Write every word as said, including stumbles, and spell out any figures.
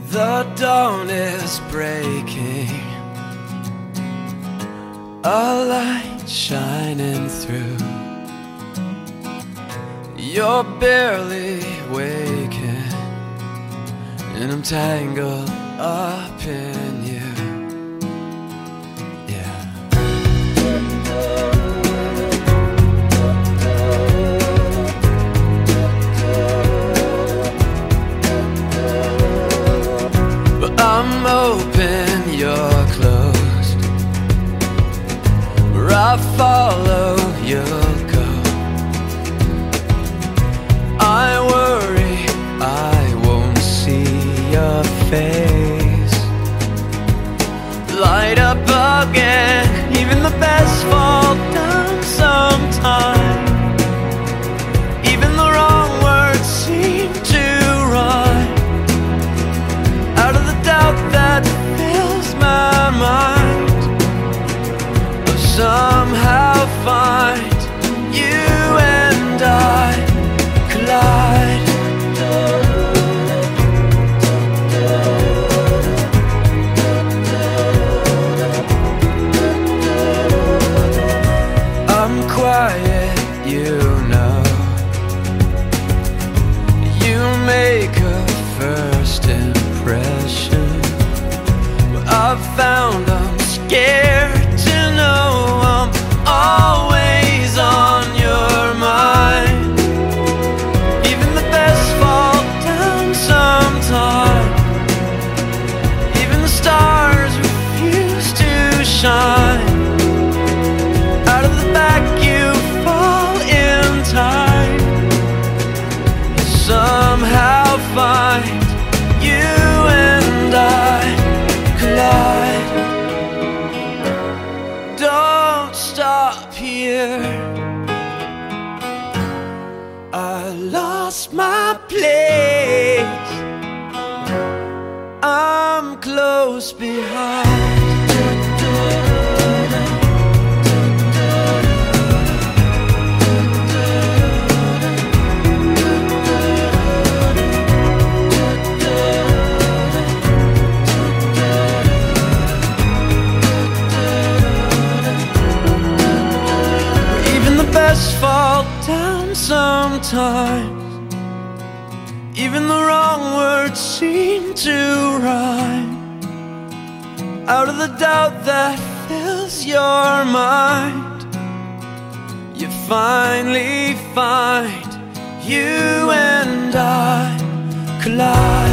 The dawn is breaking, a light shining through. You're barely waking, and I'm tangled up in you. I'm open, you're closed. Where I follow, you'll go. I worry I won't see your face. Light up again, even the best fall down sometime. Even the wrong words seem to rhyme. Out of the doubt that fills my mind, I'll somehow find you and I collide. I'm quiet, you know. You make a first impression. I've found I'm scared to know I'm always on your mind. Even the best fall down sometime. Even the stars refuse to shine. Out of the back you fall in time. You somehow find you and I collide. Don't stop here. I lost my place. I'm close behind. Fall down sometimes. Even the wrong words seem to rhyme. Out of the doubt that fills your mind, you finally find you and I collide.